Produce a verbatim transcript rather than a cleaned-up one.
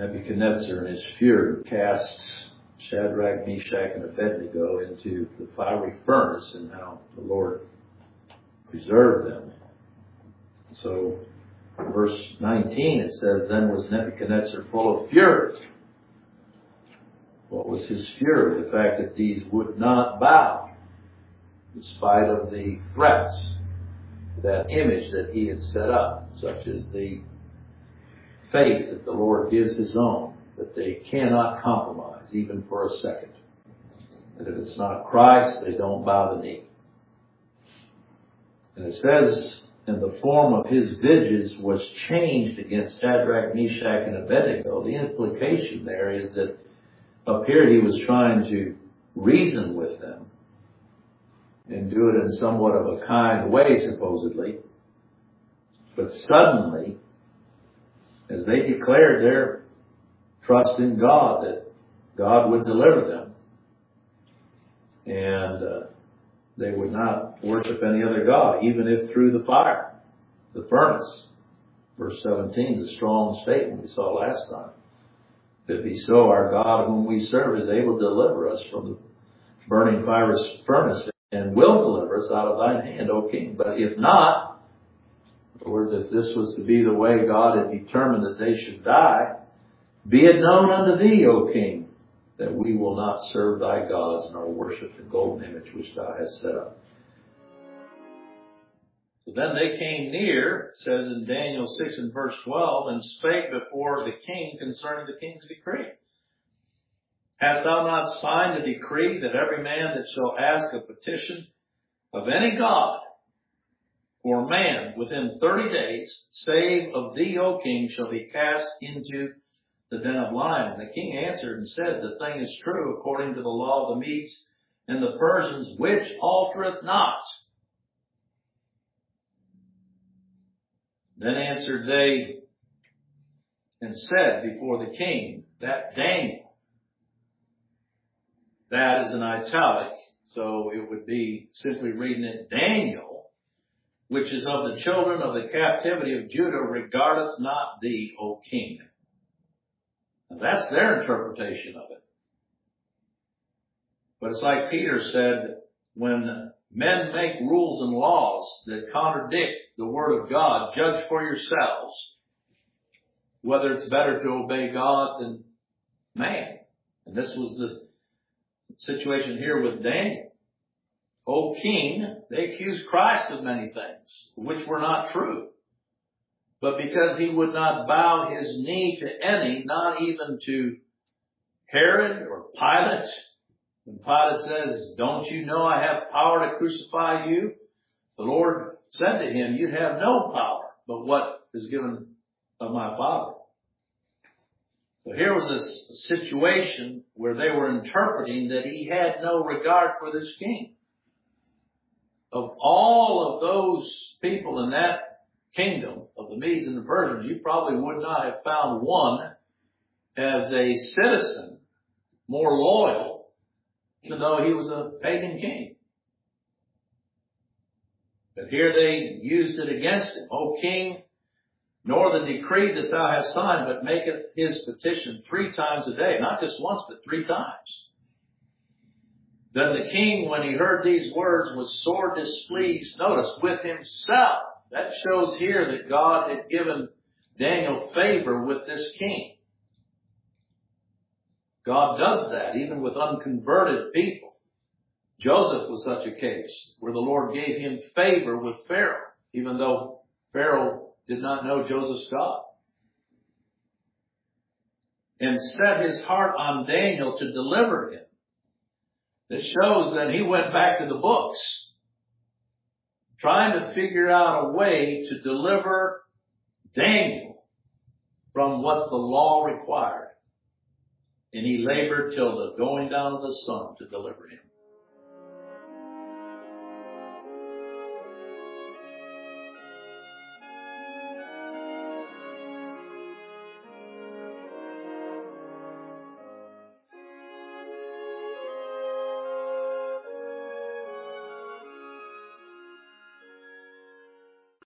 Nebuchadnezzar in his fury casts Shadrach, Meshach, and Abednego into the fiery furnace, and how the Lord preserved them. So, verse nineteen, it says, "Then was Nebuchadnezzar full of fury." What was his fury? The fact that these would not bow, in spite of the threats, that image that he had set up, such as the faith that the Lord gives his own, that they cannot compromise even for a second. That if it's not Christ, they don't bow the knee. And it says, "And the form of his visage was changed against Shadrach, Meshach, and Abednego." The implication there is that up here he was trying to reason with them and do it in somewhat of a kind way, supposedly. But suddenly, as they declared their trust in God, that God would deliver them, and uh, they would not worship any other God, even if through the fire, the furnace. Verse seventeen is a strong statement we saw last time. "If it be so, our God whom we serve is able to deliver us from the burning fiery furnace, and will deliver us out of thine hand, O king. But if not," in other words, if this was to be the way God had determined that they should die, "be it known unto thee, O king, that we will not serve thy gods, nor worship the golden image which thou hast set up." So then they came near, it says in Daniel six and verse twelve, "and spake before the king concerning the king's decree. Hast thou not signed a decree that every man that shall ask a petition of any god or man within thirty days, save of thee, O king, shall be cast into the den of lions? And the king answered and said, The thing is true according to the law of the Medes and the Persians, which altereth not. Then answered they and said before the king, that Daniel, that is in italic, so it would be simply reading it, Daniel, which is of the children of the captivity of Judah, regardeth not thee, O king. Now that's their interpretation of it. But it's like Peter said, when men make rules and laws that contradict the word of God, judge for yourselves whether it's better to obey God than man. And this was the situation here with Daniel. O king, they accused Christ of many things, which were not true. But because he would not bow his knee to any, not even to Herod or Pilate, when Pilate says, don't you know I have power to crucify you? The Lord said to him, you have no power but what is given of my Father. So here was a situation where they were interpreting that he had no regard for this king. Of all of those people in that kingdom of the Medes and the Persians, you probably would not have found one as a citizen more loyal, even though he was a pagan king. But here they used it against him. O king, nor the decree that thou hast signed, but maketh his petition three times a day. Not just once, but three times. Then the king, when he heard these words, was sore displeased, notice, with himself. That shows here that God had given Daniel favor with this king. God does that even with unconverted people. Joseph was such a case where the Lord gave him favor with Pharaoh, even though Pharaoh did not know Joseph's God. And set his heart on Daniel to deliver him. This shows that he went back to the books, trying to figure out a way to deliver Daniel from what the law required. And he labored till the going down of the sun to deliver him.